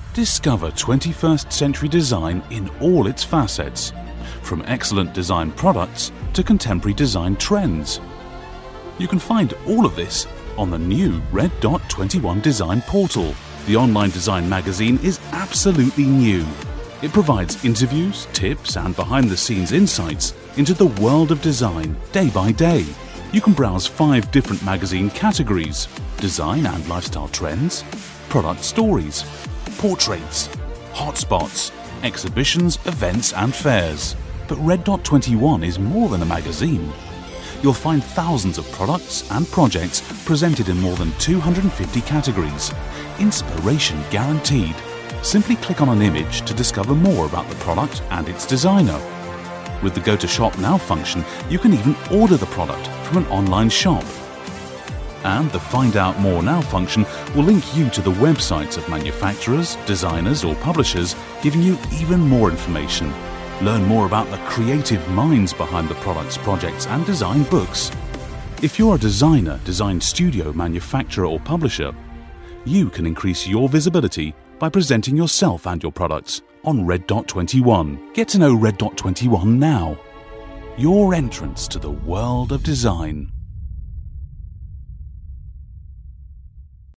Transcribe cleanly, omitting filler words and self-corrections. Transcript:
Discover 21st century design in all its facets, from excellent design products to contemporary design trends. You can find all of this on the new Red Dot 21 Design Portal. The online design magazine is absolutely new. It provides interviews, tips, and behind-the-scenes insights into the world of design day by day. You can browse 5 different magazine categories: design and lifestyle trends, product stories, portraits, hotspots, exhibitions, events and fairs. But Red Dot 21 is more than a magazine. You'll find thousands of products and projects presented in more than 250 categories. Inspiration guaranteed. Simply click on an image to discover more about the product and its designer. With the Go to Shop Now function, you can even order the product from an online shop. And the Find Out More Now function will link you to the websites of manufacturers, designers or publishers, giving you even more information. Learn more about the creative minds behind the products, projects and design books. If you're a designer, design studio, manufacturer or publisher, you can increase your visibility by presenting yourself and your products on Red Dot 21. Get to know Red Dot 21 now. Your entrance to the world of design.